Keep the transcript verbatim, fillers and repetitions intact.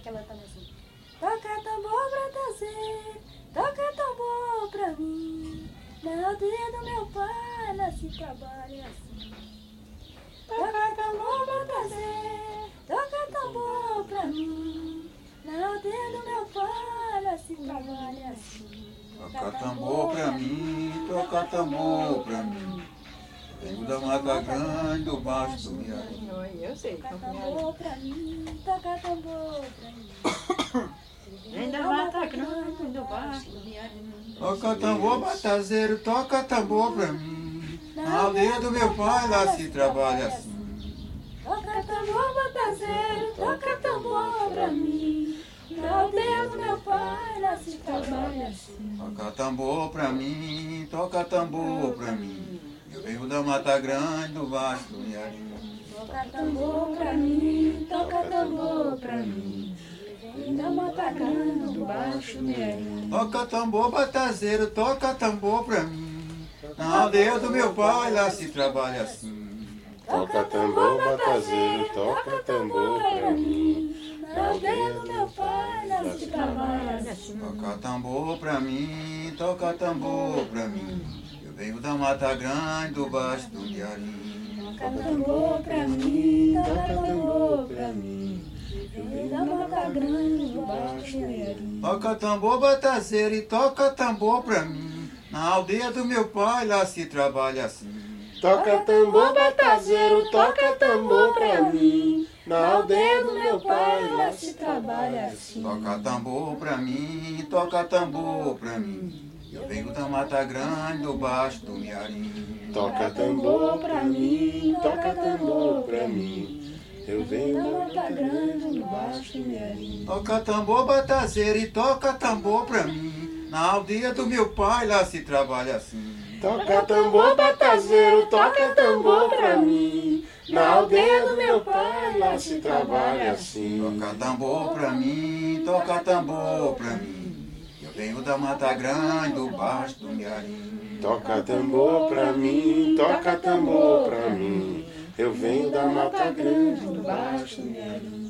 que ela tá assim. Toca tambor pra trazer, toca tambor pra mim. Na aldeia do meu pai, lá se trabalha assim. Toca tambor pra trazer, toca tambor pra mim. Na aldeia do meu pai, lá se trabalha assim. Toca tambor pra mim, toca tambor pra mim. Venho da Mata Grande, do Baixo do Miari. Eu sei. Toca tambor pra mim, toca tambor pra mim. Vem da Mata Grande, do Baixo do Miari. Toca tambor, batazeiro, toca tambor pra mim. Na aldeia do meu pai, lá se trabalha assim. Toca tambor, batazeiro, toca tambor pra mim. Na aldeia do meu pai, lá se trabalha assim. Toca tambor pra mim, toca tambor pra mim. Eu venho da Mata Grande, do Baixo do Miari. Toca tambor pra mim, toca tambor pra mim. Vem da Mata Grande, do Baixo do Miari. Toca tambor, batazeiro, toca tambor pra mim. Na aldeia do meu pai, lá se trabalha assim. Toca tambor, batazeiro, toca tambor pra mim. Na aldeia do meu pai, lá se trabalha assim. Toca tambor pra mim, toca tambor pra mim. Eu venho da Mata Grande, do Baixo do Miari. Toca tambor pra mim, toca tambor pra mim. Vem da Mata Grande, do Baixo do Miari. Toca tambor, batazeiro, e toca tambor pra mim. Na aldeia do meu pai, lá se trabalha assim. Toca tambor, batazeiro, toca tambor pra mim. Na aldeia do meu pai, lá se trabalha assim. Toca tambor pra mim, toca tambor pra mim. Eu venho da Mata Grande, do Baixo do Miari. Toca tambor pra mim, toca tambor pra mim. Eu venho da Mata Grande, do Baixo do Miari. Toca tambor, batazeiro, e toca tambor pra mim. Na aldeia do meu pai, lá se trabalha assim. Toca tambor, batazeiro, toca tambor pra mim. Na aldeia do meu pai, lá se trabalha assim. Toca tambor pra mim, toca tambor pra mim. Eu venho da Mata Grande, do Baixo do Miari. Toca tambor pra mim, toca tambor pra mim. Eu venho da Mata Grande, do Baixo do Miari.